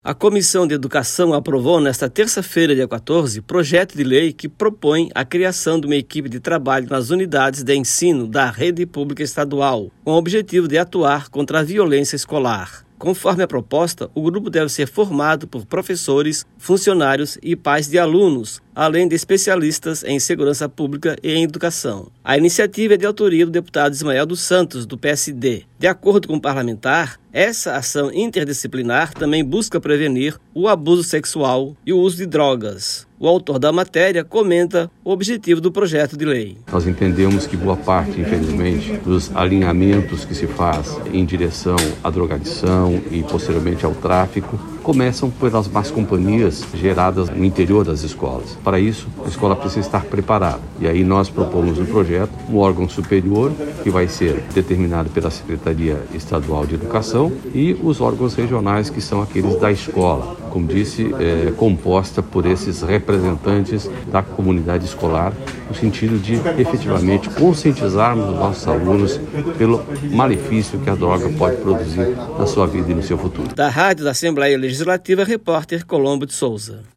A Comissão de Educação aprovou nesta terça-feira, dia 14, projeto de lei que propõe a criação de uma equipe de trabalho nas unidades de ensino da rede pública estadual, com o objetivo de atuar contra a violência escolar. Conforme a proposta, o grupo deve ser formado por professores, funcionários e pais de alunos, além de especialistas em segurança pública e em educação. A iniciativa é de autoria do deputado Ismael dos Santos, do PSD. De acordo com o parlamentar, essa ação interdisciplinar também busca prevenir o abuso sexual e o uso de drogas. O autor da matéria comenta o objetivo do projeto de lei. Nós entendemos que boa parte, infelizmente, dos alinhamentos que se faz em direção à drogadição e posteriormente ao tráfico começam pelas más companhias geradas no interior das escolas. Para isso, a escola precisa estar preparada. E aí nós propomos no projeto um órgão superior que vai ser determinado pela Secretaria Estadual de Educação e os órgãos regionais que são aqueles da escola. Como disse, composta por esses representantes da comunidade escolar, no sentido de efetivamente conscientizarmos os nossos alunos pelo malefício que a droga pode produzir na sua vida e no seu futuro. Da Rádio da Assembleia Legislativa, repórter Colombo de Souza.